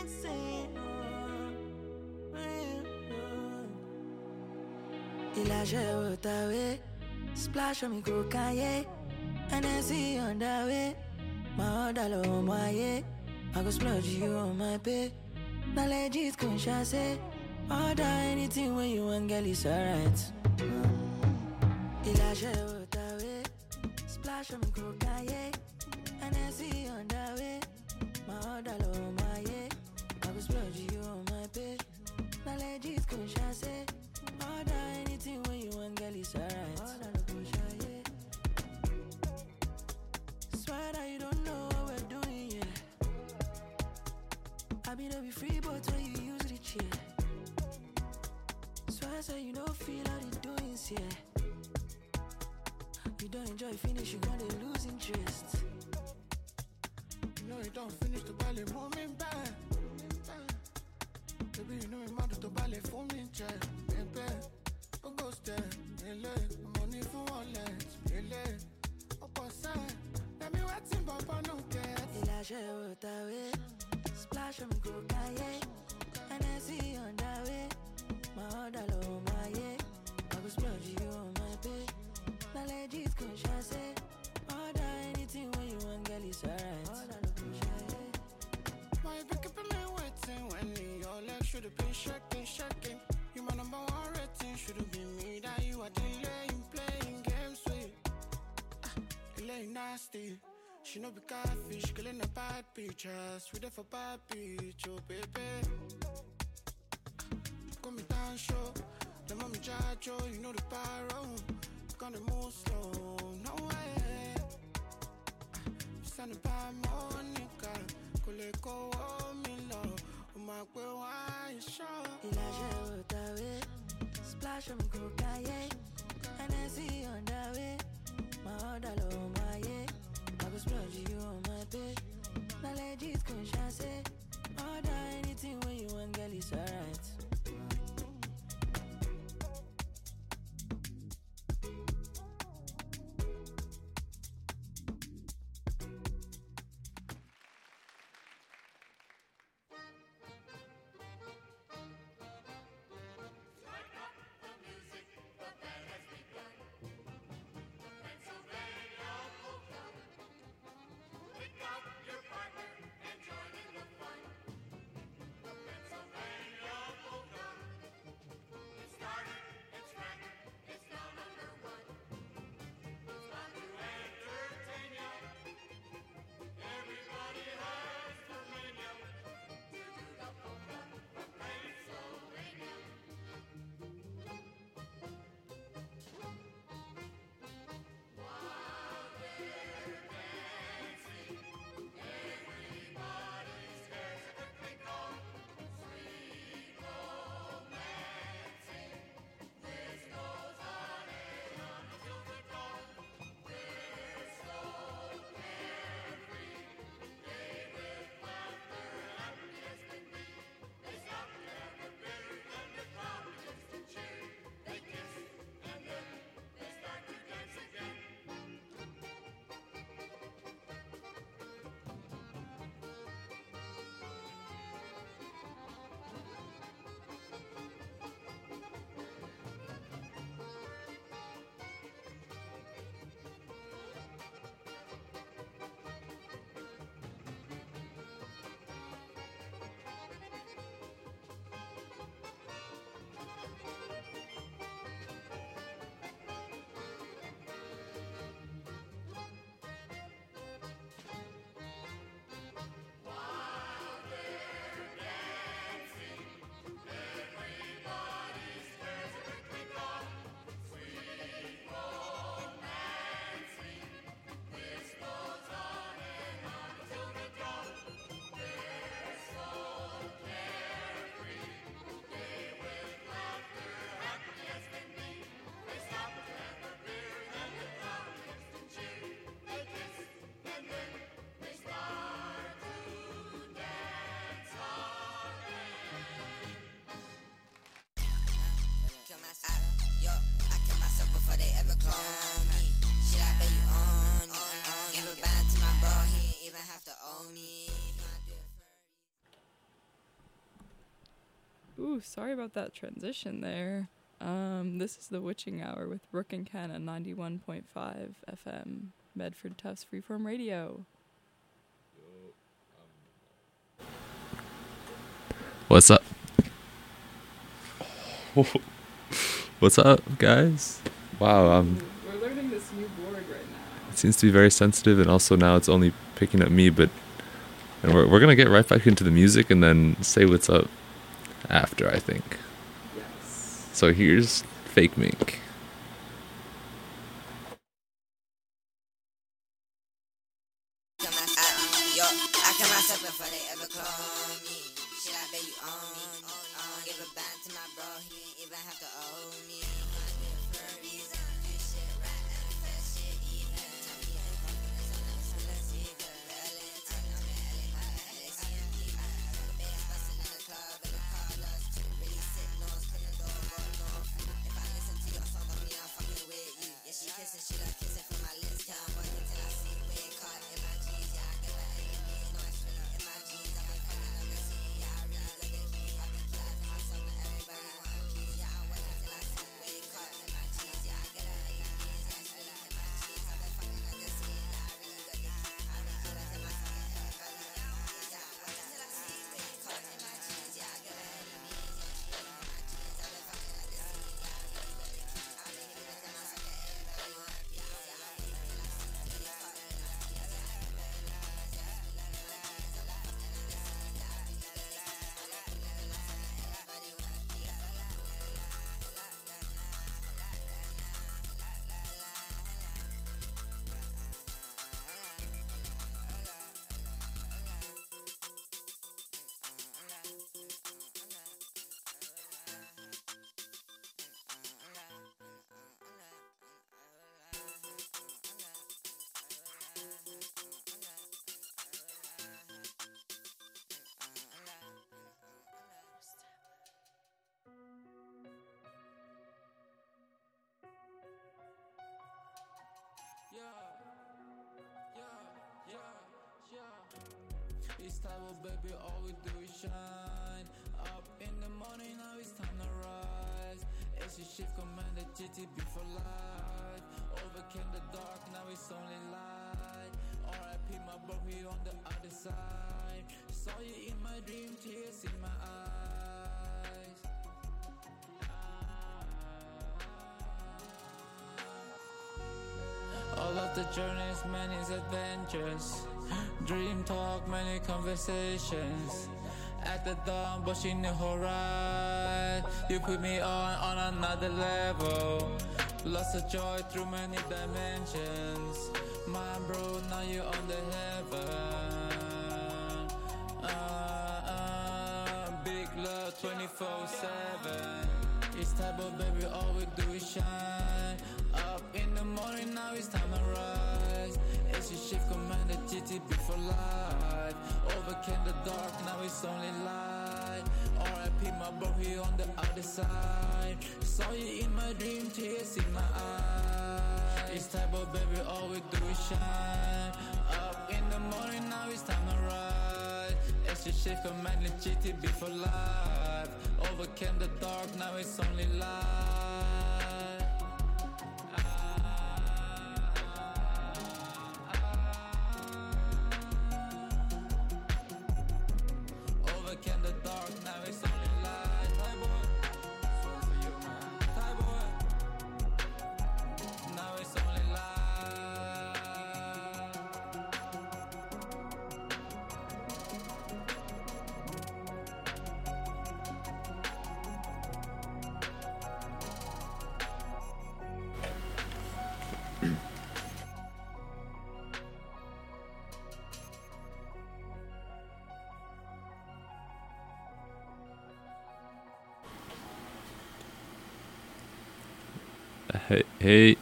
Il a géré ta way, splash on me cocaine, and I see on that way. My order low my yeah, I go splurge you on my pay. Now legit conscious order anything when you want, girl, it's alright. Il a géré ta way, splash on me cocaine, and I see on that way. My order low my yeah, I go splurge you on my pay. Now legit conscious order anything when you want, girl, it's alright. Swear that you don't know what we're doing, yeah. I be no be free, but when you use the chair. Swear so you don't feel how the doings, yeah. You don't enjoy finish, you gonna lose interest. You know you don't finish the ballet moment back. Baby, you know you mad to ballet for me, check. Baby, don't go step, money for wallet, let me waiting, Papa, no get. Il a géré ta way, splash on me cocaine, and I see on that way. My order low, my yeah, I go splurge you on my pay. Now legit conscious order anything when you want, girl, it's alright. Why you be keeping me waiting when your legs should have been shaking? You my number one rating, should've been me that you are delaying, playing games with. Delaying nasty, she no be catfish, killing a bad pictures, we there for bad bitch, oh baby. Come me down show, the mommy judge, oh, you know the pyro. Gonna move slow, no way. Send by Monica, Koleko, me love. My girl, why show? Il a géré ta way, splash on me cocaine, and I see on that way. My order low, my yeah, I go splurge you on my pay. Now legit conscious order anything when you want, girl, it's alright. Strike up the music, the band. Ooh, sorry about that transition there. This is the Witching Hour with Brooke and Ken on 91.5 FM, Medford Tufts Freeform Radio. What's up? What's up, guys? Wow, We're learning this new board right now. it seems to be very sensitive, and also now it's only picking up me, and we're gonna get right back into the music and then say what's up after, I think. Yes. So here's Fake Mink. It's time, oh baby, all we do is shine. Up in the morning, now it's time to rise. AC shift commander, GTB for life. Overcame the dark, now it's only light. RIP my bro, we on the other side. Saw you in my dream, tears in my eyes. All of the journeys, many adventures. Dream talk, many conversations. At the dawn, but she knew her right. You put me on another level. Lots of joy through many dimensions. My bro, now you on the heaven. Big love 24/7. It's time, but baby, all we do is shine. Up in the morning, now it's time to rise. AC shift commander, GTB for life. Overcame the dark, now it's only light. RIP my bro, he on the other side. Saw you in my dream, tears in my eyes. It's time, but baby, all we do is shine. Up in the morning, now it's time to rise. AC shift commander, GTB for life. Overcame the dark, now it's only light. Overcame the dark, now it's only light. Thai boy, so for you, man. Thai boy, now it's only light. Hey,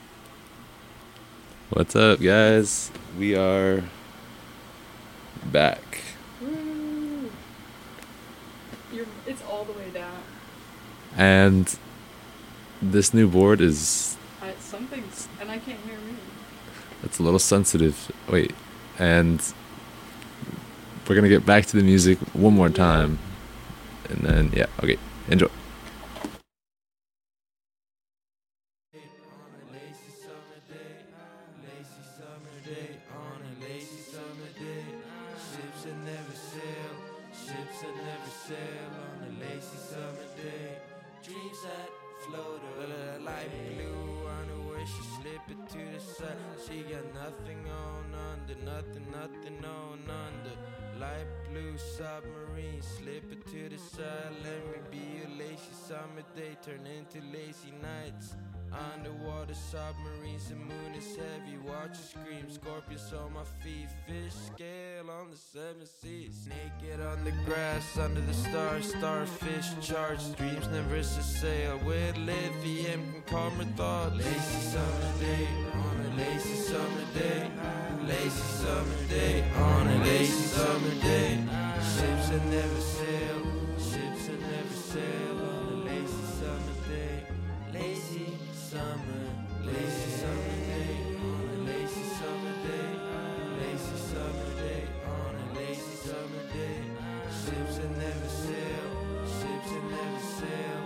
what's up, guys? We are back. Woo. It's all the way down. And this new board is, Something's, and I can't hear me. it's a little sensitive. Wait, and we're gonna get back to the music one more time. And then, yeah, okay, enjoy. She got nothing on under, nothing on under. Light blue submarine, slip it to the side. Let me be a lazy summer day, turn into lazy nights. Underwater submarines, the moon is heavy. Watch it scream, scorpions on my feet. Fish scale on the 7 seas. Naked on the grass, under the stars. Starfish charge, dreams never sail. With lithium can calm her thoughts. Lazy summer day, on a lazy summer day. Lazy summer day, on a lazy summer day. Ships that never sail, ships that never sail. On a lazy summer day. Lazy summer day, on a lazy summer day, lazy summer day, on a lazy summer day. Ships that never sail, ships that never sail.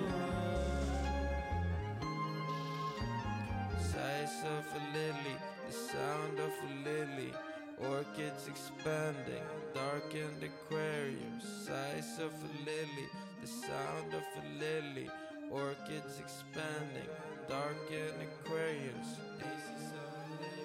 Size of a lily, the sound of a lily. Orchids expanding, darkened aquarium. Size of a lily, the sound of a lily. Orchids expanding, darkened aquariums. Lazy summer day.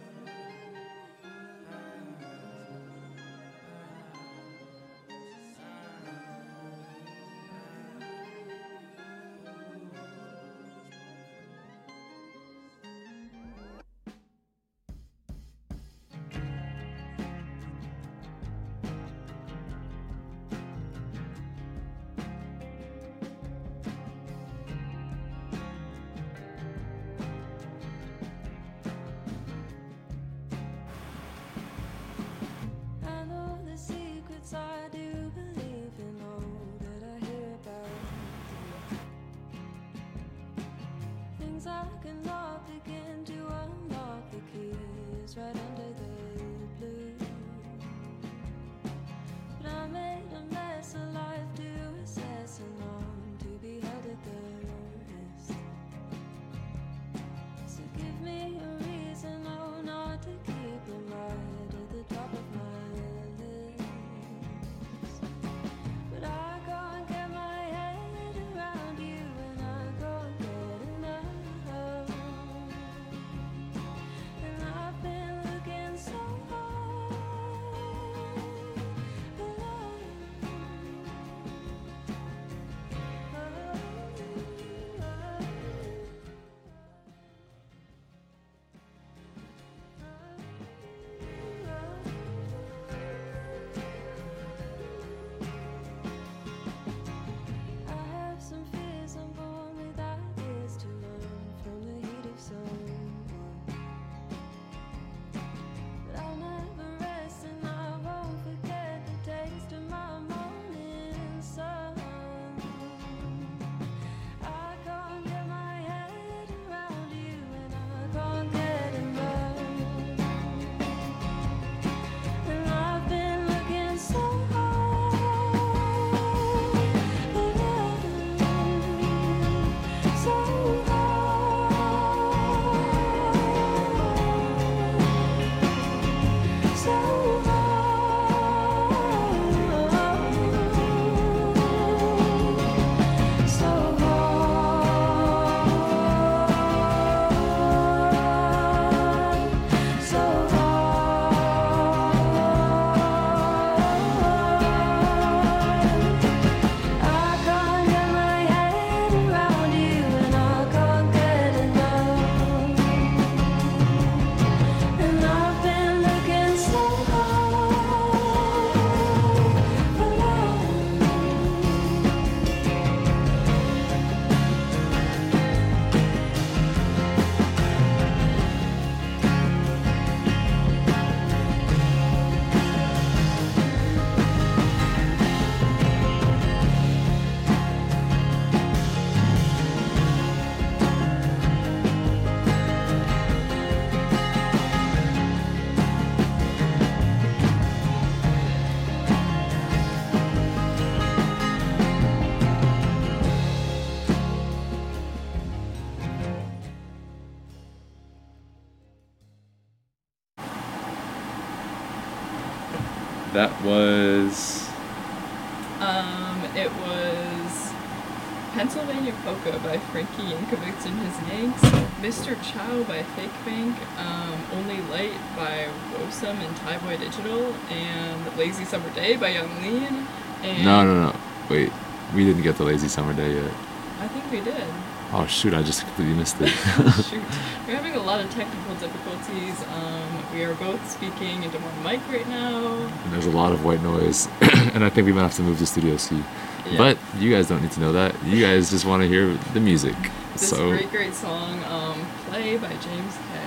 I cannot begin to unlock the keys right under the blue. But I made a mess of life to assess and long to be held at the wrist. So give me a reason, oh, not to keep them right at the top of my list. But I can't get my head around you, and I can't get enough. That was. It was Pennsylvania Polka by Frankie Yankovic and his Yanks, Mr. Chow by Fake Bank, Only Light by Wosum and Thai Boy Digital, and Lazy Summer Day by Young Lean. And No. Wait, we didn't get the Lazy Summer Day yet. I think we did. Oh shoot, I just completely missed it. Shoot. We're having a lot of technical difficulties. We are both speaking into one mic right now. And there's a lot of white noise, and I think we might have to move to Studio C. Yeah. But you guys don't need to know that. You guys just want to hear the music. This So great song, Play by James K.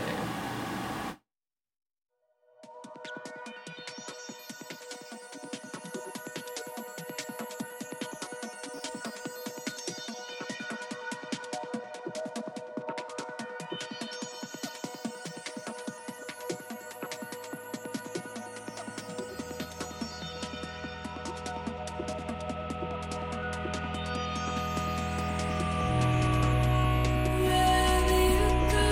Wherever you go,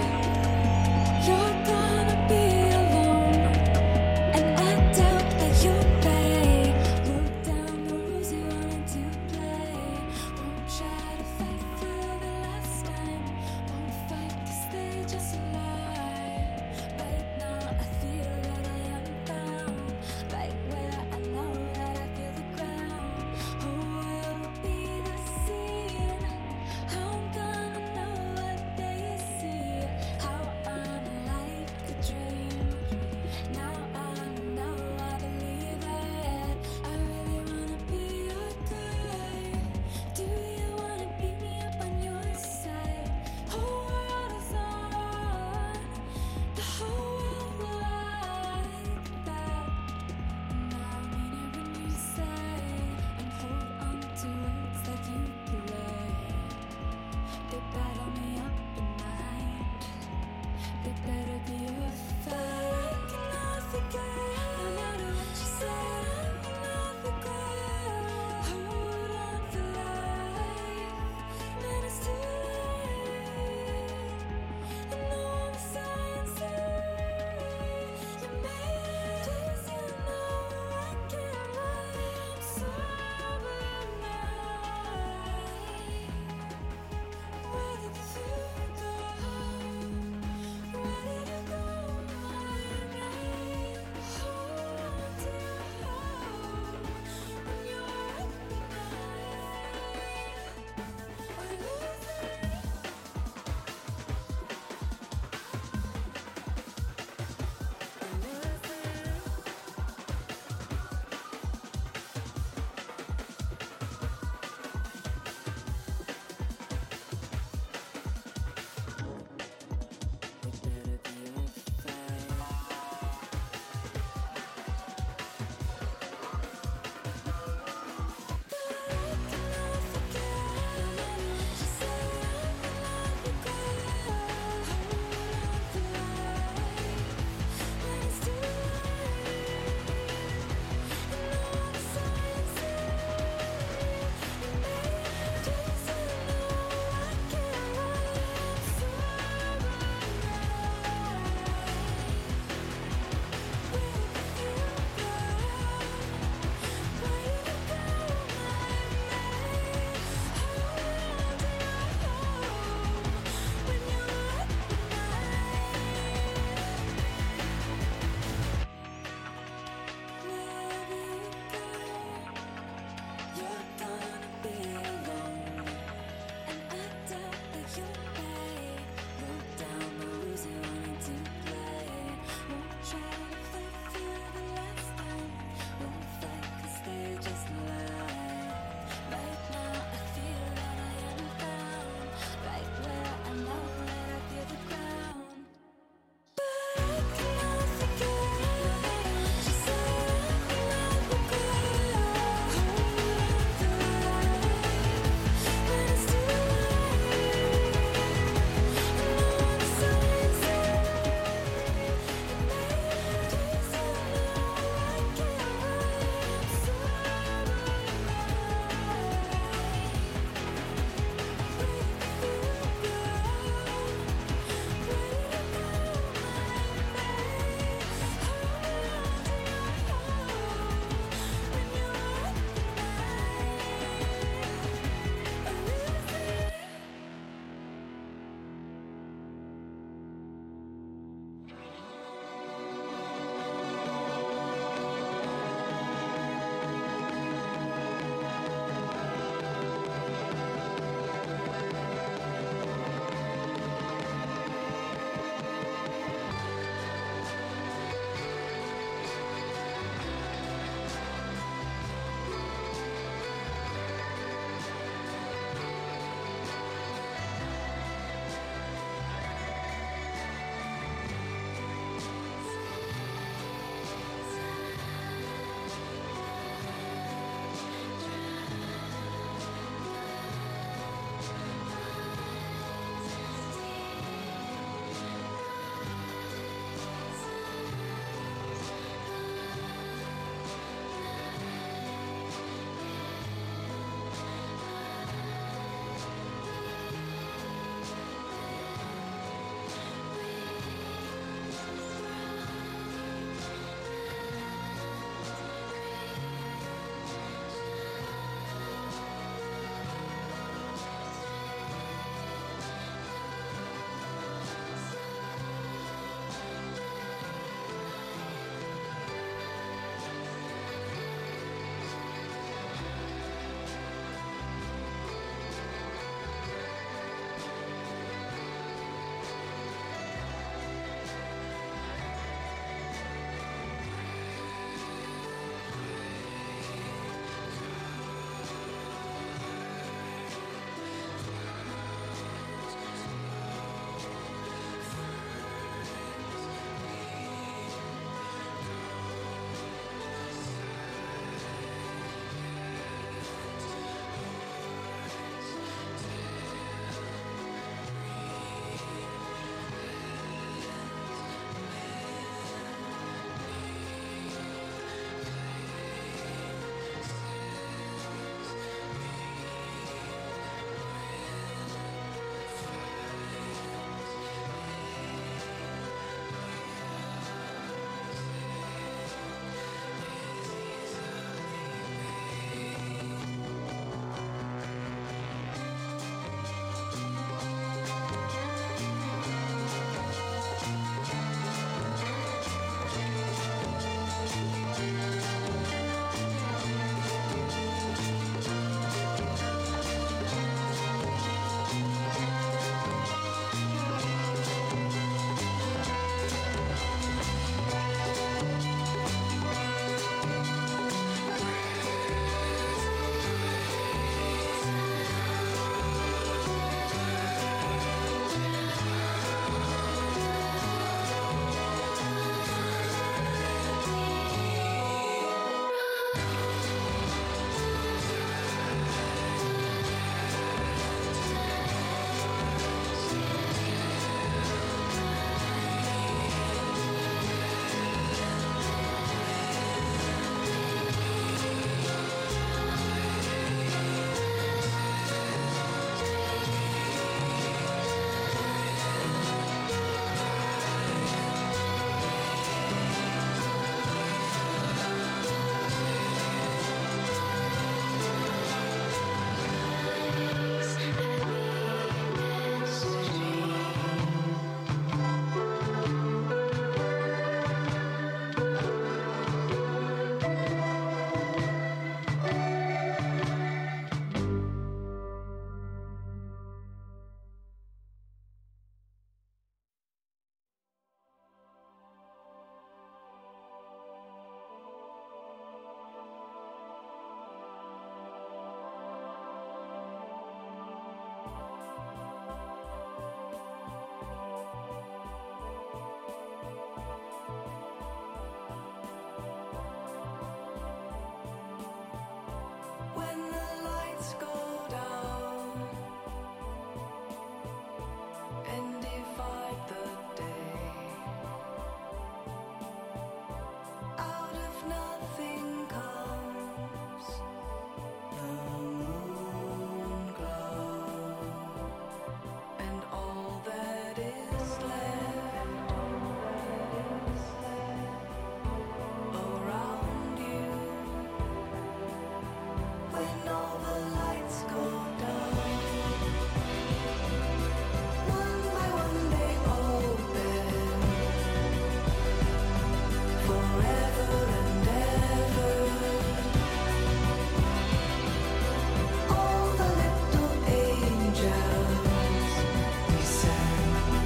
you're gonna be alone, and I doubt that you'll play. Wrote down the rules you wanted to play. Won't try to fight for the last time. Won't fight 'cause they just lie. Right now I feel that I am found. Right where I know that I feel the ground. Whole world will be the scene. How I'm gonna know what they see. How I'm like a dream. Now I know I believe it. I really wanna be your guy. Do you wanna beat me up on your side? Whole world is on. The whole world like that. Now I mean it when you say, and hold on to words that you play. They battle me up in mind. They better be a fight. I cannot forget. No matter what you said, I cannot forget. Hold on for life. Man, it's too late. I know I'm saying you made this, you know I can't lie. I'm sober now. Where did you go? Where did that is left around you when all the lights go down. One by one they open forever and ever. All the little angels descend.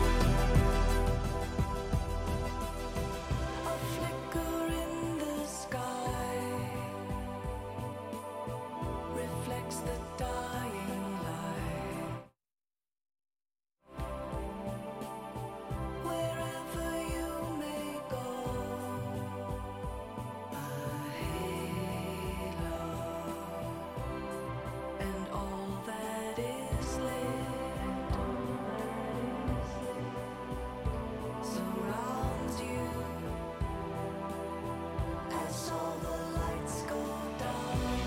A flicker in the sky reflects the dying light. Wherever you may go, a halo, and all that is lit surrounds you as all the lights go down.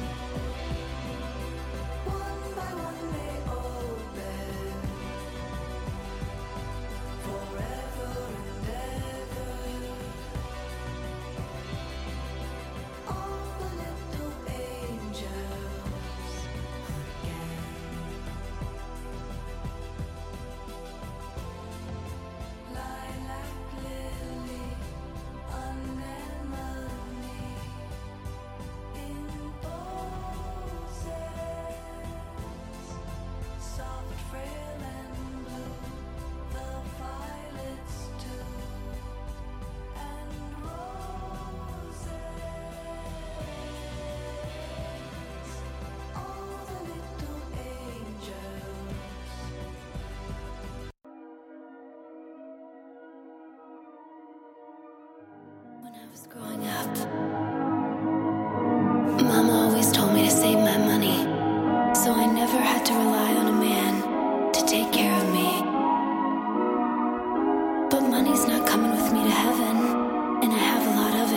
One by one they open forever and ever. All the little angels again. Lilac, lily, anemone in poses, soft, frail and blue, the violets too, and roses. All the little angels. When I was growing up, Mama always told me to save my money, so I never had to rely on a man to take care of me. But money's not coming with me to heaven, and I have a lot of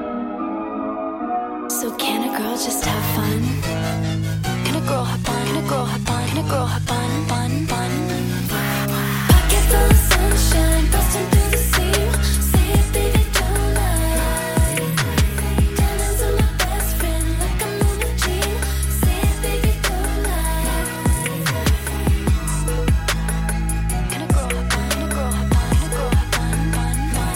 it. So can a girl just have fun? Can a girl have fun? Can a girl have fun? Can a girl have fun? Fun, fun. Pocket full of sunshine, busting through the seam. Say it, baby, don't lie. Diamonds are my best friend, like I'm on the team. Say it, baby, don't lie. Can a girl have fun? Can a girl have fun? Can a girl have fun? Fun, fun.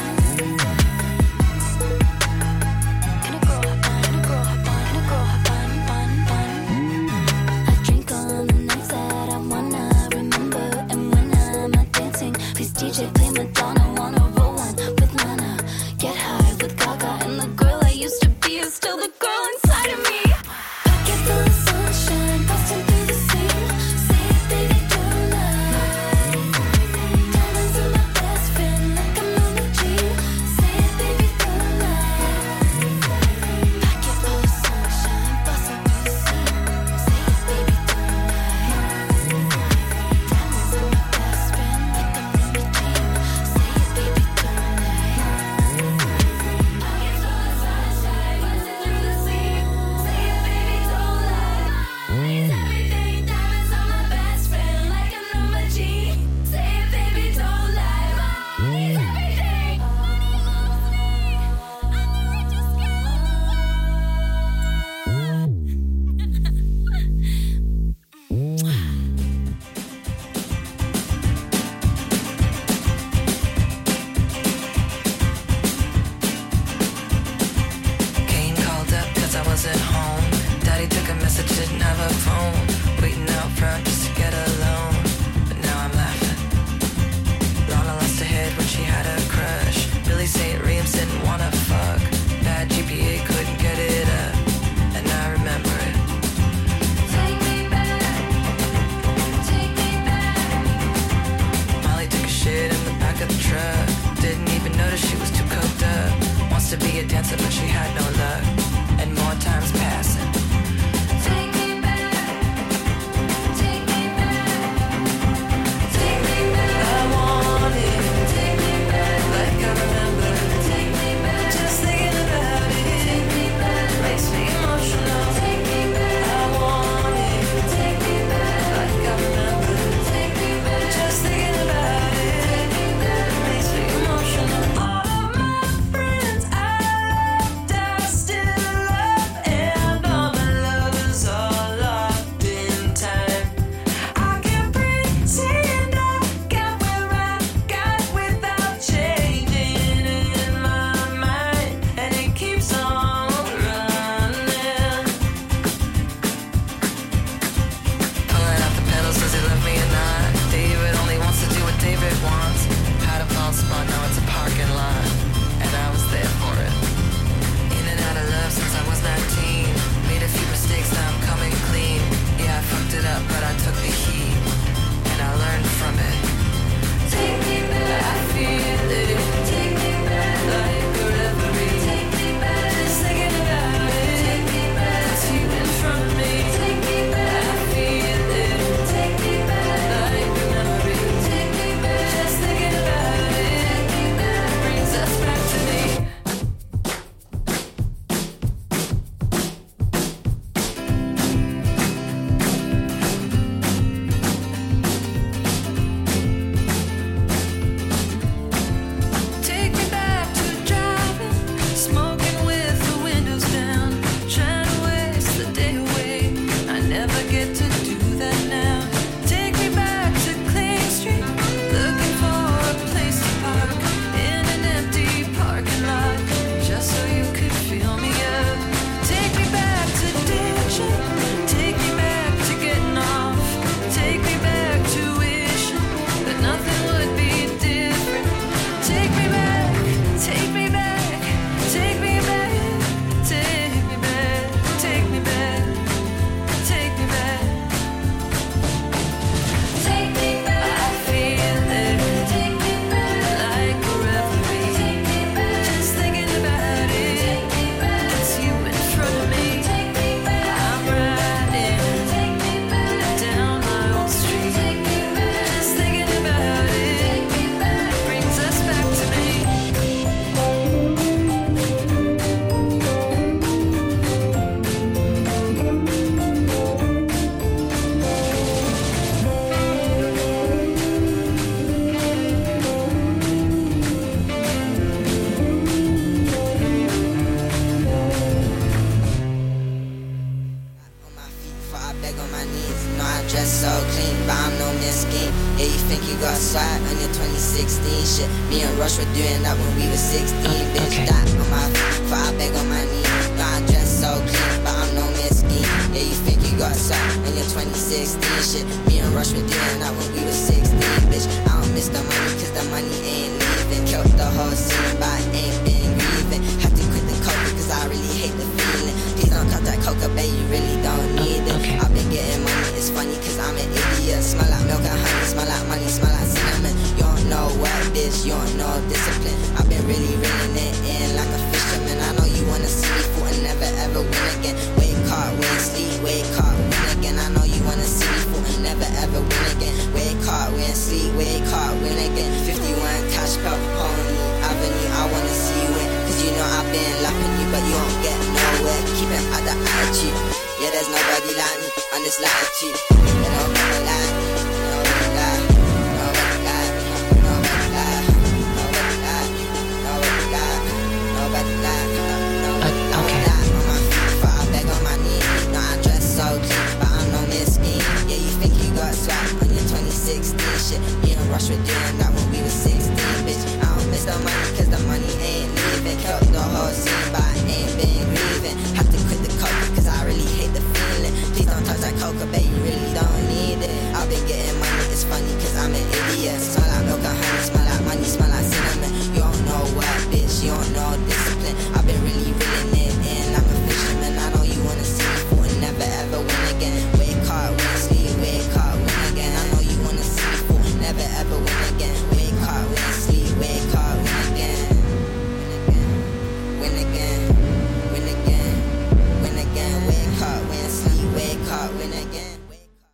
Can a girl have fun? Can a girl have fun? Can a girl have fun? Fun, fun. I drink on the nights that I wanna remember, and when I'm not dancing, please DJ play Madonna. Wanna roll one with Nana, get high with Gaga, and the girl I used to be is still the girl inside of me. Pocket full of sunshine, busting through the seam. Say it, baby, don't lie. Diamonds are my best friend, like I'm on the team. Say it, baby, don't lie. Pocket full of sunshine, busting through the seam. Say it, baby, don't lie. Diamonds are my best friend, like I'm on the team. Say it, baby, don't lie. Pocket full of sunshine, busting through the seam. Say it, baby, don't lie. He's everything. Diamonds are my best friend, like I'm on my G. Say it, baby, don't lie. He's everything. Money loves me. I'm the richest Kane called up cause I wasn't home. Daddy took a message, didn't have a phone. Waiting out front just to get a loan. But now I'm laughing. Lana lost her head when she had a crush. Billy St. Reams didn't wanna fuck. Bad GPA couldn't get it up. And I remember it. Take me back. Take me back. Molly took a shit in the back of the truck. Didn't even notice she was too coked up. Wants to be a dancer but she had no luck. And more times passing. Take me back. Take me back. Take me back. I want it. Take me back. Like I remember. Take me back. Just thinking about it. Take me back. Makes me emotional. Take me back. I want it. Take me back. Like I remember. Take me back. Just thinking about it. Shit, me and Rush were doing that when we were 16. Bitch, Okay. that on my feet, before I beg on my knee. No, I dress so clean, but I'm no Miss King. Yeah, you think you got something when you're 2016. Shit, me and Rush were doing that when we were 16. Bitch, I don't miss the money, cause the money ain't leaving. Killed the whole scene, but I ain't been grieving. Had to quit the coca, cause I really hate the feeling. Please don't cut that coca, babe, you really don't need it. Okay. I've been getting money, it's funny, cause I'm an idiot. Smell like milk and honey, smell like money, smell like cinnamon. You don't know what, bitch, you don't know discipline. I've been really reeling it in like a fisherman. I know you wanna see me fall and never ever win again. Wake up, win, sleep, wake up, win again. I know you wanna see me fall and never ever win again. Wake up, win, sleep, wake up, win again. 51 cash pal, Pony Avenue, I wanna see you win. Cause you know I've been lapping you, but you won't get nowhere. Keep it at the attitude. Yeah, there's nobody like me on this latitude. Yeah, nobody like me, nobody like me, nobody like me, nobody like me, nobody like me, nobody like me, nobody like me, nobody Okay. like me. On my feet, before I beg on my knee. No, I dress so clean, but I'm no Miss King. Yeah, you think you got swag when you're 2016. Shit, me and Rush were doing that when we were 16. Bitch, I don't miss the money, cause the money ain't leaving. Killed the whole scene, but I ain't been grieving. Had to quit the coca, cause I really hate the feeling. Please don't touch that coca, babe, you really don't need it. I've been getting money, it's funny, cause I'm an idiot. Smell like milk and honey, smell like money, smell like cinnamon. You don't know what, bitch, you don't know discipline. I've been really reeling it in like a fisherman. I know you wanna see me fall and never ever win again. Wake up, win, sleep, wake up, win again. I know you wanna see me fall, never ever win again. Wake up, win, sleep, wake up, win again. Win again, win again, win again. Wake up, win, sleep, wake up, win again. Wake up.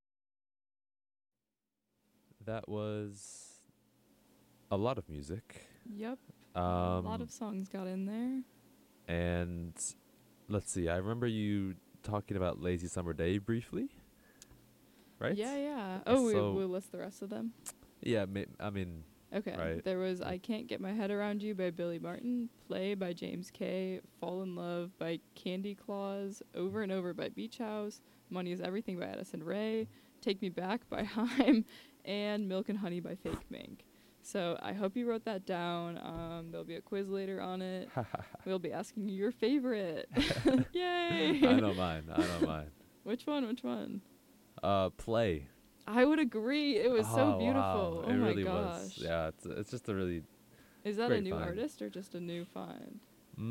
That was a lot of music. Yep. A lot Um, of songs got in there. and let's see. I remember you talking about Lazy Summer Day briefly, right? Yeah, yeah. Oh, So- we'll list the rest of them. Yeah. I mean, Okay. Right. There was I Can't Get My Head Around You by Billy Martin, Play by James K, Fall in Love by Candy Claus, Over and Over by Beach House, Money is Everything by Addison Rae, Take Me Back by Haim, and Milk and Honey by Fake Mink. So I hope you wrote that down. There'll be a quiz later on it. We'll be asking you your favorite. Yay! I know mine. I know mine. Which one? Which one? Play. I would agree. It was so Wow. beautiful. Oh It my really gosh. was. Yeah, it's just a really. Is that a great new find. artist or just a new find?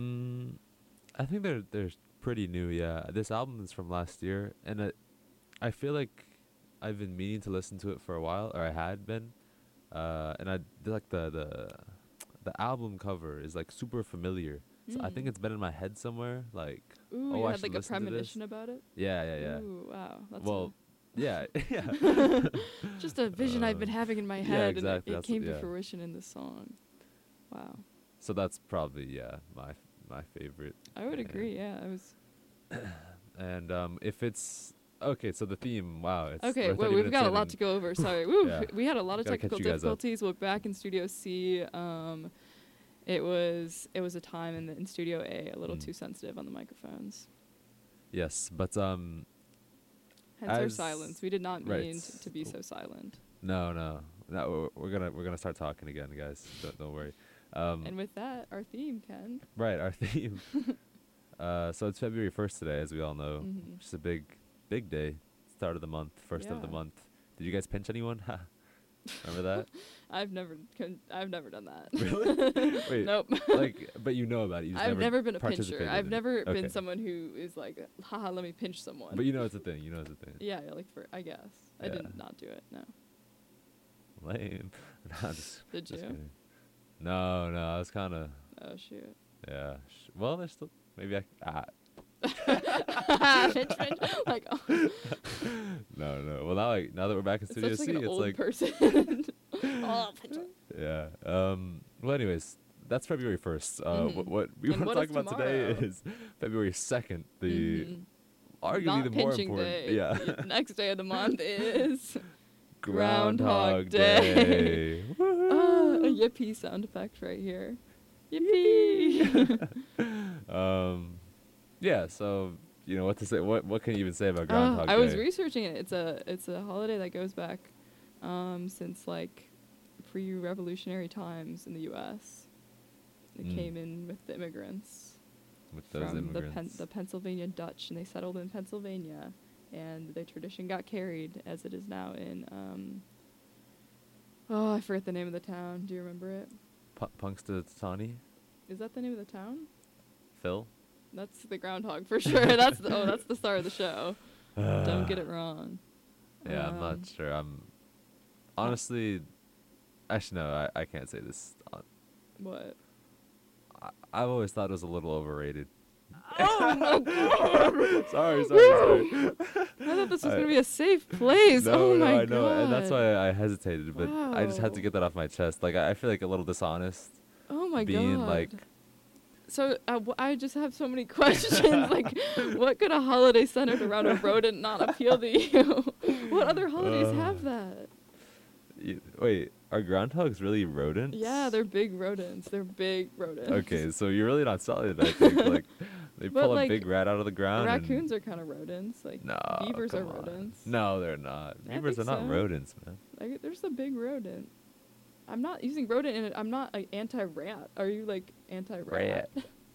I think they're pretty new. Yeah, this album is from last year, and I feel like I've been meaning to listen to it for a while, or I had been. And I like the album cover is like super familiar. So I think it's been in my head somewhere. Like, Ooh, oh, you I had should like a listen to this. premonition about it? Yeah. Ooh, wow. That's Well, yeah, yeah. just a vision I've been having in my yeah, head, exactly, and it that's- came to yeah. fruition in this song. Wow. So that's probably my favorite. I would Yeah. agree, yeah. I was And if it's okay, so the theme, wow. It's okay, we're well, 30 we've minutes got a in lot and- to go over. Sorry. Woo, Yeah. we had a lot of Gotta catch technical you guys up. difficulties. We're back in Studio C. It was a time in Studio A a little Mm. too sensitive on the microphones. Yes, but Hence our As- silence. We did not right. mean to be so silent. no, we're gonna start talking again, guys. Don't worry. And with that, our theme, Ken. Right, our theme. So it's February 1st today, as we all know. Mhm. Which is a big day. Start of the month, first of the Yeah. month. Did you guys pinch anyone? Remember that? I've never done that. Really? Wait. Nope. Like, but you know about it. You just I've never been a pincher. participated I've in it. never Okay. been someone who is like, haha, let me pinch someone. But you know it's a thing. yeah, like I guess. I Yeah. did not do it, no. Lame. Nah, just, Did just you? kidding. No, I was kind of, Oh, shoot. yeah. Well, there's still, maybe pinch. Like, oh, No. Well, now that we're back in it's Studio such C, like an it's old like, person. Oh, pinch. yeah. Well, anyways, that's February 1st. Mhm. What we And want to what talk is about today tomorrow? is February 2nd, the Mhm. arguably Not the more pinching important. day. Yeah. The next day of the month is Groundhog Groundhog Day. Day. Woohoo. a yippee sound effect right here. Yippee! Yeah. So what to say? What can you even say about Groundhog Day? I was researching it. It's a holiday that goes back since like pre-revolutionary times in the U.S. They Mm. came in with the immigrants With those from immigrants. the Pennsylvania Dutch, and they settled in Pennsylvania, and the tradition got carried as it is now in I forget the name of the town. Do you remember it? Punxsutawney? Is that the name of the town? Phil? That's the groundhog for sure. That's the star of the show. Don't get it wrong. Yeah, I'm not Um, sure. I'm honestly, actually no, I can't say this. What? I've always thought it was a little overrated. Oh my god! sorry. I thought this was gonna be a safe place. No, oh no, my I know, god! and that's why I hesitated. But I just had to Wow. get that off my chest. Like I feel like a little dishonest Oh my being god! like, So I just have so many questions. Like, what could a holiday centered around a rodent not appeal to you? What other holidays have that? wait, are groundhogs really rodents? Yeah, they're big rodents. They're big rodents. Okay, so you're really not selling it. I think like they But, pull a like, big rat out of the ground. and- Raccoons are kind of rodents. Like No, beavers are come on. rodents. No, they're not. I Beavers are think not so. rodents, man. Like, there's a big rodent. I'm not using rodent in it. I'm not like anti-rat. Are you like anti-rat?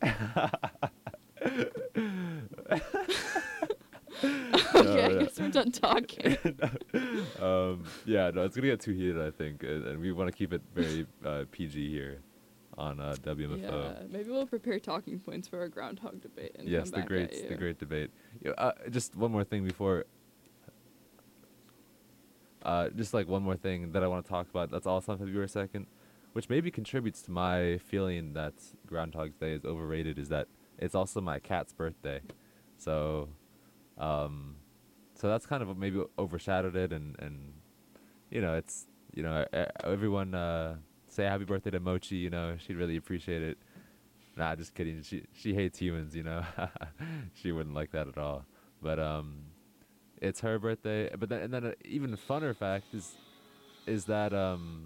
Okay, I No. guess we're done talking. Yeah, no, it's gonna get too heated, I think, and we want to keep it very PG here on WMFO. Yeah, maybe we'll prepare talking points for our groundhog debate and Yes, come back at you. the great debate. Just one more thing before. Just like one more thing that I want to talk about. That's also on February 2nd, which maybe contributes to my feeling that Groundhog's Day is overrated. Is that it's also my cat's birthday, so that's kind of what maybe overshadowed it, and it's everyone say happy birthday to Mochi. She'd really appreciate it. Nah, just kidding. She hates humans. She wouldn't like that at all. But it's her birthday. But then an even funner fact is that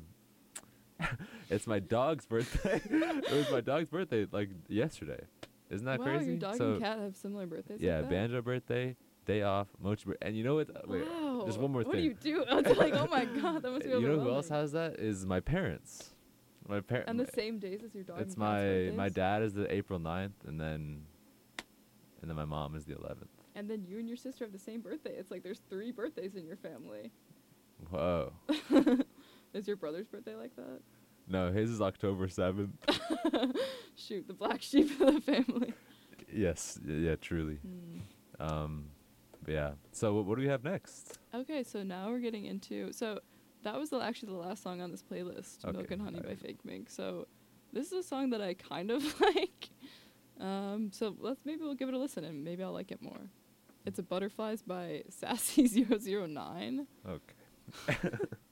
it's my dog's birthday. It was my dog's birthday like yesterday. Isn't that wow, crazy? your dog So and cat have similar birthdays. yeah, like that? Banjo birthday, day off, Mochi and you know what? Wait, Wow. just one more What thing. do you do? I was like, oh my god, that must be You know who overwhelming. else has that? Is my parents. My parents. And the same days as your dog. It's and cat's my birthdays? dad is the April 9th, and then my mom is the 11th. And then you and your sister have the same birthday. It's like there's 3 birthdays in your family. Whoa. Is your brother's birthday like that? No, his is October 7th. Shoot, the black sheep of the family. Yes, yeah, truly. Hmm. But yeah. So what do we have next? Okay, so now we're getting into that was actually the last song on this playlist, Milk Okay, and Honey by alright. Fake Mink. So this is a song that I kind of like. So maybe we'll give it a listen and maybe I'll like it more. It's a Butterflies by Sassy009. Okay.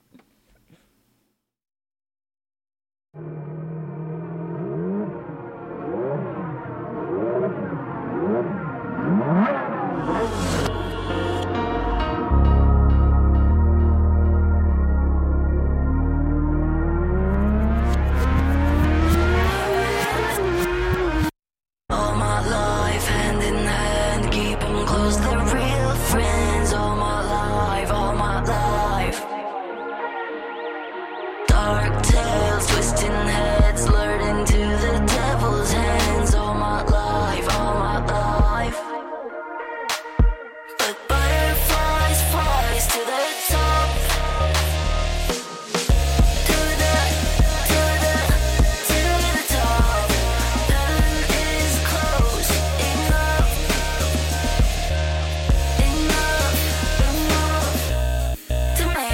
All my life, hand in hand, keep 'em close, they're real friends. All my life, all my life. Dark tales, twisting heads, lured into the devil's hands. All my life, all my life. But butterflies flies to the top. To the top. Heaven is close enough. Enough to me.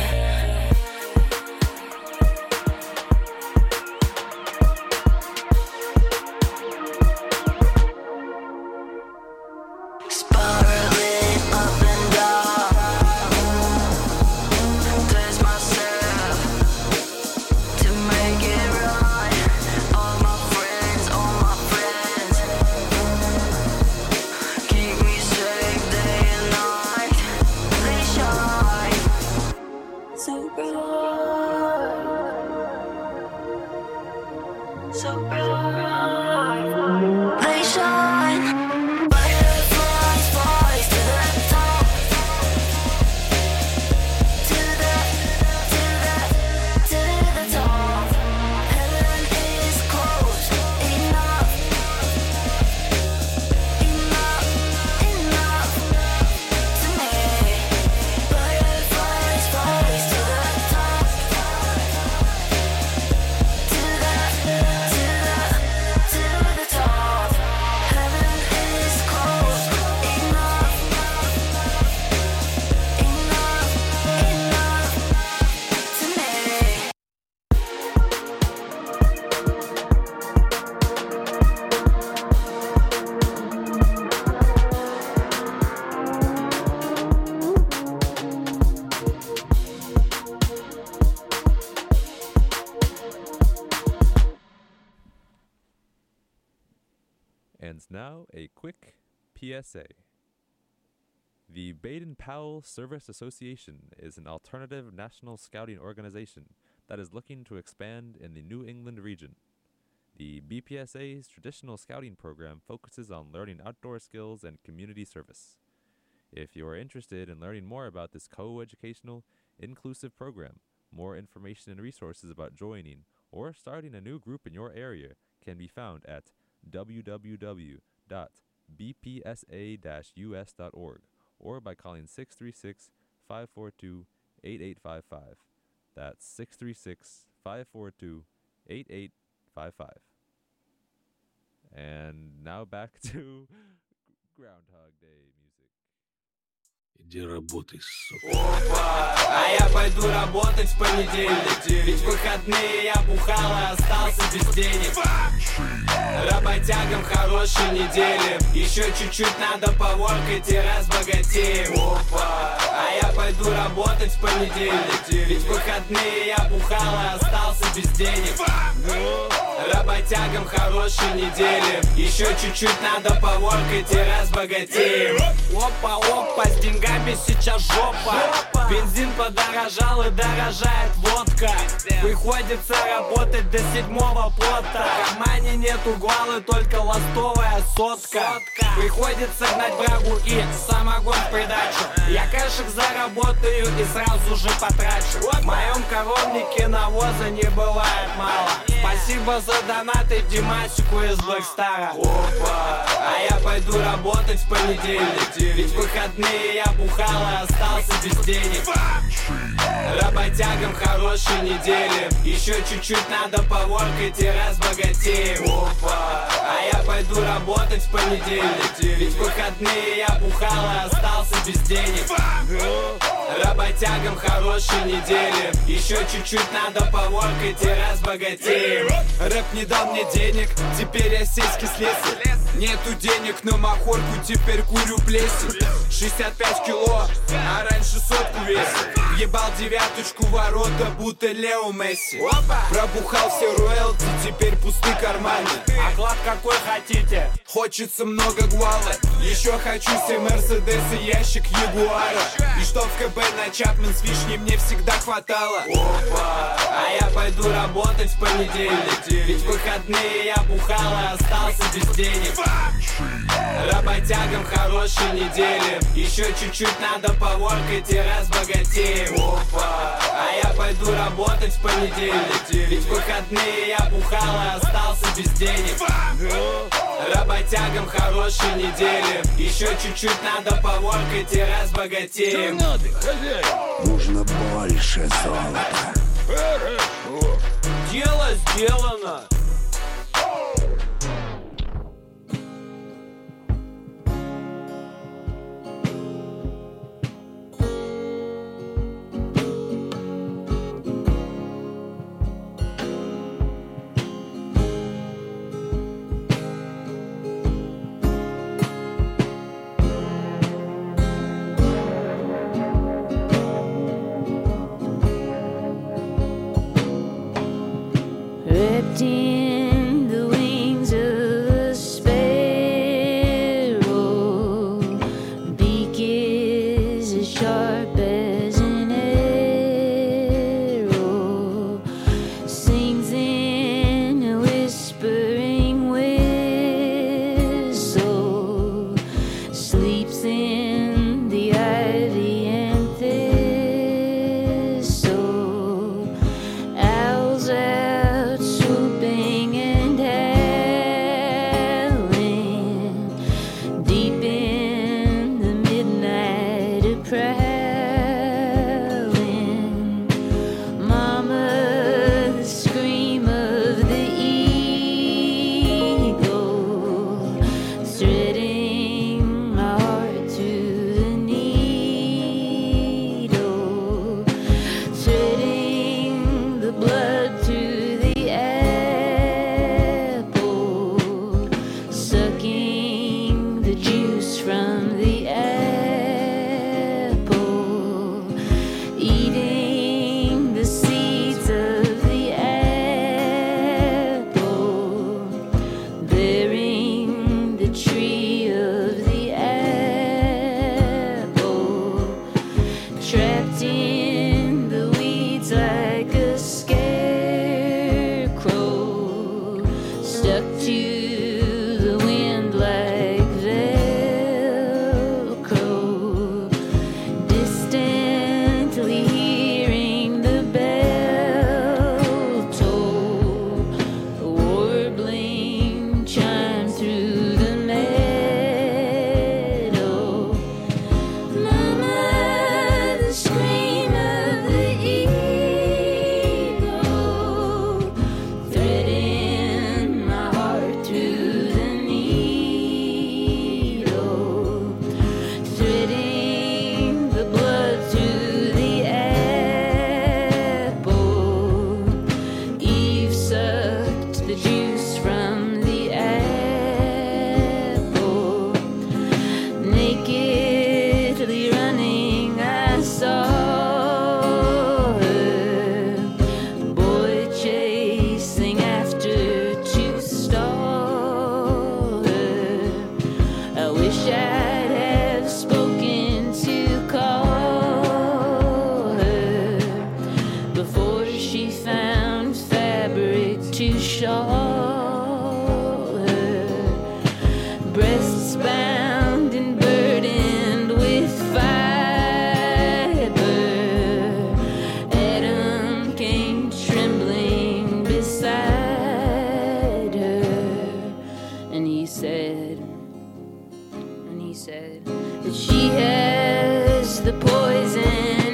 Spiraling up and down. There's myself to make it right. All my friends, keep me safe day and night. They shine so bright, so bright. They shine. Butterflies flies to the top. To the And now, a quick PSA. The Baden-Powell Service Association is an alternative national scouting organization that is looking to expand in the New England region. The BPSA's traditional scouting program focuses on learning outdoor skills and community service. If you are interested in learning more about this co-educational, inclusive program, more information and resources about joining or starting a new group in your area can be found at www.bpsa-us.org or by calling 636-542-8855. That's 636-542-8855. And now back to Groundhog Day music. Иди работай, сука. Опа, а я пойду работать в понедельник. Ведь в выходные я бухал и остался без денег. Работягам хорошей недели. Еще чуть-чуть надо поворкать и разбогатеем. Опа, а я пойду работать в понедельник. Ведь в выходные я бухал и остался без денег. Работягам хорошей недели. Еще чуть-чуть надо поворкать и разбогатеем. Опа, с деньгами сейчас жопа. Бензин подорожал и дорожает водка. Приходится работать до 7-го пота. В кармане нету гуалы, только ластовая сотка. Приходится гнать брагу и самогон в придачу. Я кэшек заработаю и сразу же потрачу. В моем коровнике навоза не бывает мало. Спасибо за донаты Димасику из Блэкстара. Опа, а я пойду работать в понедельник. Ведь в выходные я бухал и остался без денег. Работягам хорошей недели. Еще чуть-чуть надо поворкать и разбогатеем. Опа, а я пойду работать в понедельник. Ведь в выходные я бухал и остался без денег. Работягам хорошей недели. Еще чуть-чуть надо поворкать и разбогатеем. Рэп не дал мне денег, теперь я сельский слесарь. Нету денег на махорку, теперь курю плесень. 65 кило, а раньше сотку весил. Въебал девяточку в ворота, будто Лео Месси. Пробухал все роялти, теперь пусты карманы. Оклад какой хотите? Хочется много гуала. Еще хочу 7 Мерседес и ящик Ягуара. И что в КБ на Чапмен с вишней мне всегда хватало. Опа, а я пойду работать в понедельник. Ведь в выходные я бухал и остался без денег. Работягам хорошей недели. Еще чуть-чуть надо поворкать и разбогатеем. Опа, а я пойду работать в понедельник. Ведь в выходные я бухал и остался без денег. Работягам хорошей недели. Еще чуть-чуть надо поворкать и разбогатеем. Нужно больше золота. Дело сделано. Wrapped in the wings of a sparrow, beak is as sharp as an arrow, sings in a whispering whistle, sleeps in the ivy and thistle, owls out swooping juice from the apple. Nakedly running, I saw her. Boy chasing after to stall her. I wish I'd have spoken to call her before she found fabric to shawl her. Breasts bound and burdened with fiber. Adam came trembling beside her, and he said that she has the poison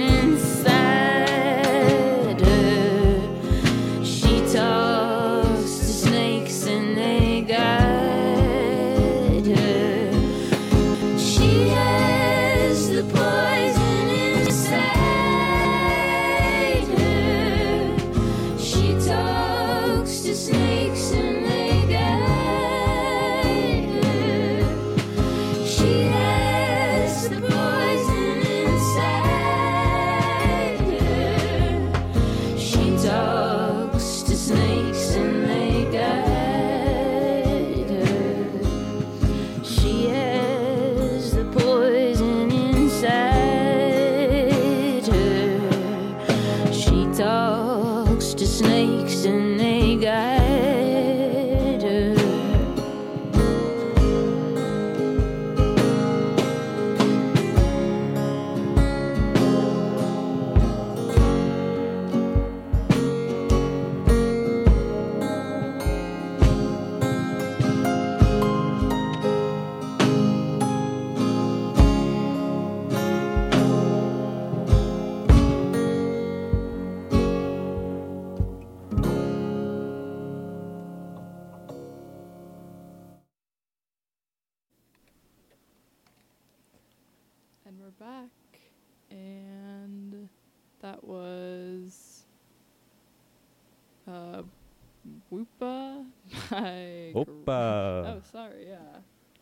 inside her. She talks to snakes and they guide her. She has the poison inside her. She talks to snakes and they guide her. She has the poison inside her. She talks to snakes and they guide her. She has the poison inside her. She talks to snakes and they guide her. And we're back. And that was Whoopa by Oppa. Oh, sorry, yeah.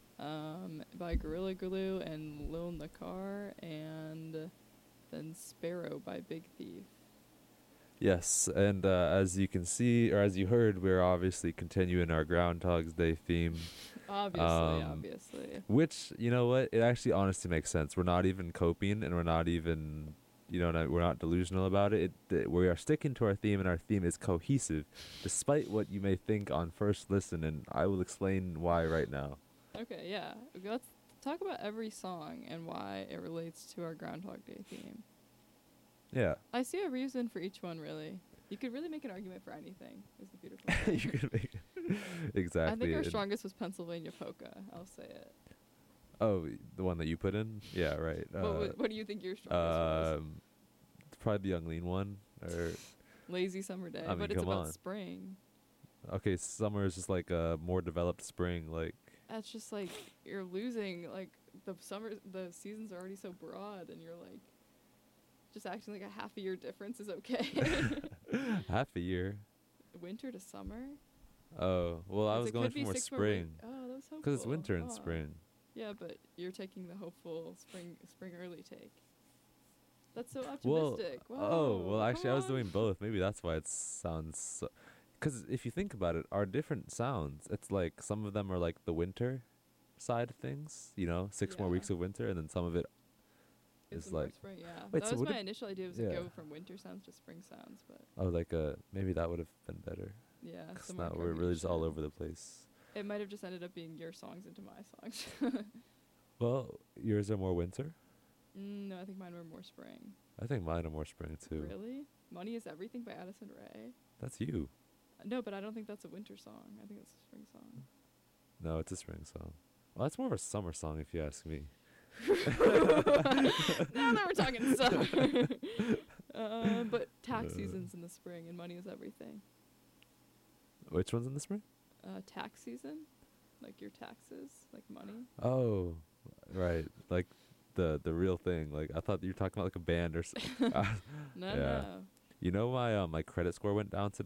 By Gorilla Glue and Lil Nakar, and then Sparrow by Big Thief. Yes, and as you can see, or as you heard, we're obviously continuing our Groundhog's Day theme. Obviously. Which, you know what? It actually honestly makes sense. We're not even coping, and we're not even, we're not delusional about it. We are sticking to our theme, and our theme is cohesive, despite what you may think on first listen, and I will explain why right now. Okay, yeah. Let's talk about every song and why it relates to our Groundhog Day theme. Yeah. I see a reason for each one, really. You could really make an argument for anything, is the beautiful thing. You could make exactly. I think our and- strongest was Pennsylvania Polka. I'll say it. Oh, the one that you put in? Yeah, right. What do you think your strongest was? Probably the Young Lean one, or Lazy Summer Day, I mean, but it's come about on. spring. okay, summer is just like a more developed spring, like. That's just like you're losing. Like the seasons are already so broad, and you're like just acting like a half a year difference is okay. Half a year. Winter to summer. Oh, well, I 'Cause was it going could for be more 6 more weeks. spring. Oh, that's hopeful. Because it's winter and Oh. spring. Yeah, but you're taking the hopeful spring early take. That's so Well, optimistic. actually, I was come on. doing both. Maybe that's why it sounds. Because if you think about it, our different sounds, it's like some of them are like the winter side of things, 6 more Yeah. weeks of winter, and then some of it Gives is them more like. spring, yeah. Wait, That so was would my it- initial idea was to yeah. go from winter sounds to spring sounds, but Oh, like maybe that would have been better. yeah. Because some now more we're really just all coordination. over the place. It might have just ended up being your songs into my songs. Well, yours are more winter. No, I think mine were more spring. I think mine are more spring too. Really? Money is Everything by Addison Rae? That's you. No, but I don't think that's a winter song. I think it's a spring song. No, it's a spring song. Well, that's more of a summer song, if you ask me. Now that we're talking summer. But tax season's in the spring and Money is Everything. Which one's in the spring? Tax season? Like your taxes? Like money? Oh, right. Like the real thing. Like I thought you were talking about like a band or something. No, Yeah. no. You know my credit score went down today.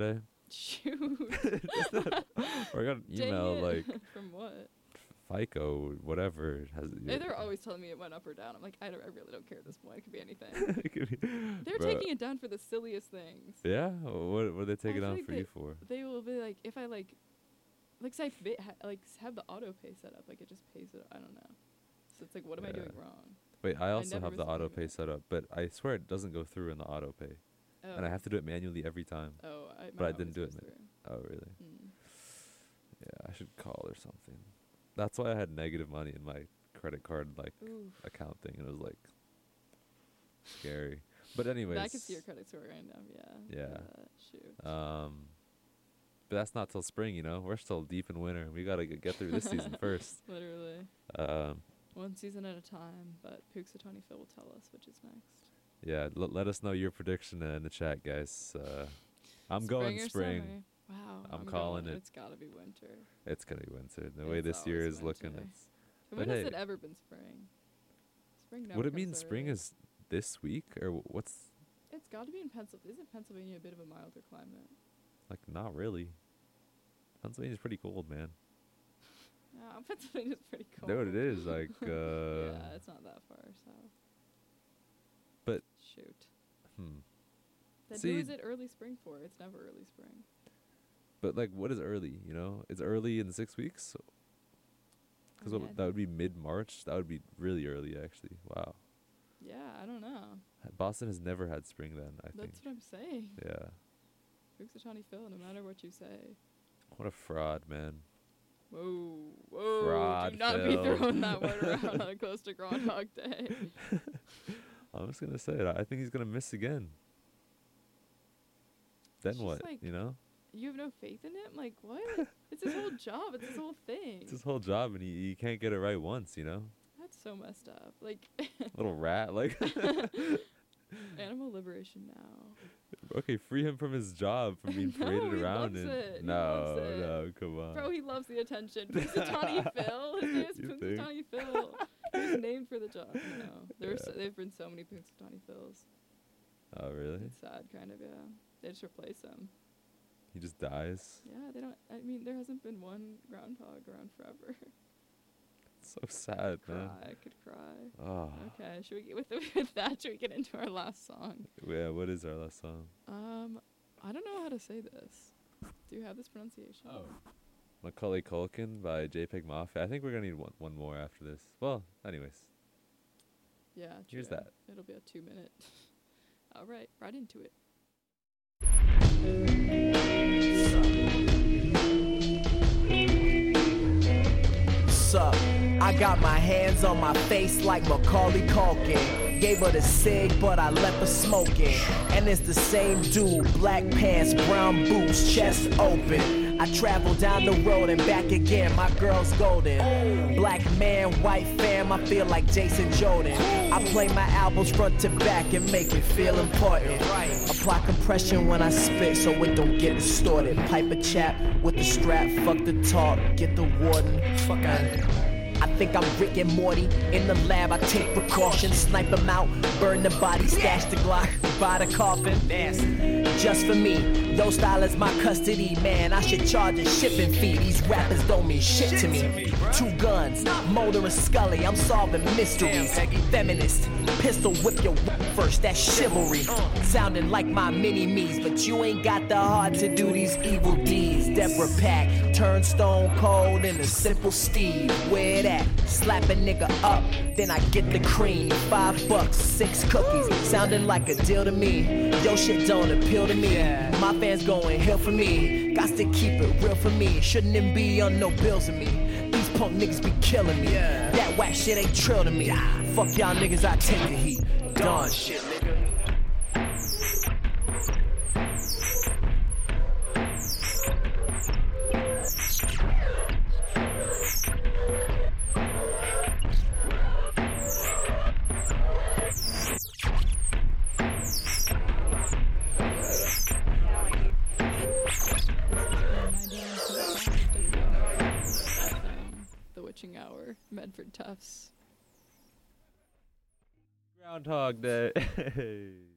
Shoot. Or I got an Dang email it. like From what? FICO, whatever. Has They're always telling me it went up or down. I'm like, I really don't care at this point. It could be anything. It could be- They're Bro. taking it down for the silliest things. Yeah? What are they taking feel on like for you for? They will be like, if I like say have the auto pay set up, like it just pays it. I don't know. So it's like, what am I doing Yeah. wrong? Wait, I also never have the was thinking auto of pay it. set up, but I swear it doesn't go through in the auto pay. Oh. And I have to do it manually every time. Oh, but I mine didn't do always it. goes Oh, really? through. Mm. Yeah, I should call or something. That's why I had negative money in my credit card Oof. account thing, and it was like scary. But anyways, I could see your credit score right now. Yeah. Yeah. Shoot. but that's not till spring, you know. We're still deep in winter. We gotta get through this season first. Literally. One season at a time, but Puxatawny Phil will tell us which is next. Yeah, let us know your prediction in the chat, guys. I'm going or spring. summer? Wow. I'm calling going, it. It's gotta be winter. It's gonna be winter. The way It's this year always is looking, winter. it's. When But has hey. it ever been spring? Spring never Would it comes mean spring early. is this week or what's It's got to be in Pennsylvania. Isn't Pennsylvania a bit of a milder climate? like? Not really. Pennsylvania's pretty cold, man. Yeah, Pennsylvania's pretty cold. Know what it is like. Yeah, it's not that far south. But Shoot. hmm. Then See- who is it early spring for? It's never early spring. But like, what is early? You know, it's early in 6 weeks. Because I mean, that would be mid-March. That would be really early, actually. Wow. Yeah, I don't know. Boston has never had spring then, I think. That's what I'm saying. Yeah. Puxatawny Phil, no matter what you say. What a fraud, man. Whoa, whoa. Fraud, Do not Phil. be throwing that word around on close to Groundhog Day. I'm just going to say it. I think he's going to miss again. Then It's what? just like- You know? You have no faith in him? Like, what? It's his whole job. It's his whole thing. It's his whole job, and he can't get it right once, you know? That's so messed up. Like, Little rat. Like, animal liberation now. okay, free him from his job, from being No, paraded he around. loves And it. He no, loves it. no, come on. Bro, he loves the attention. Puxatawny Phil. His name is You think? Puxatawny Phil. He was named for the job. No, there've been so many Puxatawny Phils. Oh, really? It's sad, kind of. Yeah, they just replace him. He just dies? Yeah, they don't. I mean, there hasn't been one groundhog around forever. So sad, man. I could cry. Oh. Okay, should we get with that? Should we get into our last song? Yeah, what is our last song? I don't know how to say this. Do you have this pronunciation? Oh. Macaulay Culkin by JPEG Mafia. I think we're gonna need one more after this. Well, anyways. Yeah. Here's true. that. It'll be a 2-minute. All right, right into it. Sup? I got my hands on my face like Macaulay Culkin. Gave her the cig, but I left her smoking. And it's the same dude, black pants, brown boots, chest open. I travel down the road and back again, my girl's golden. Black man, white fam, I feel like Jason Jordan. I play my albums front to back and make it feel important. Apply compression when I spit so it don't get distorted. Pipe a chap with the strap, fuck the talk, get the warden. Fuck out of here. I think I'm Rick and Morty. In the lab, I take precautions. Snipe them out, burn the body, stash the Glock, buy the coffin. Nasty. Just for me, those style is my custody, man. I should charge a shipping fee. These rappers don't mean shit to me. 2 guns, Mulder and Scully. I'm solving mysteries. Feminist, pistol whip your first. That's chivalry. Sounding like my mini-me's, but you ain't got the heart to do these evil deeds. Deborah Pack, turn stone cold in a simple steed. Where that? Slap a nigga up, then I get the cream. $5, 6 cookies, sounding like a deal to me. Yo shit don't appeal to me. My fans going hell for me. Got to keep it real for me. Shouldn't even be on no bills of me. These punk niggas be killing me. That whack shit ain't trill to me. Fuck y'all niggas, I take the heat. Dawn shit, nigga. The Witching Hour, Medford Tufts. Groundhog Day.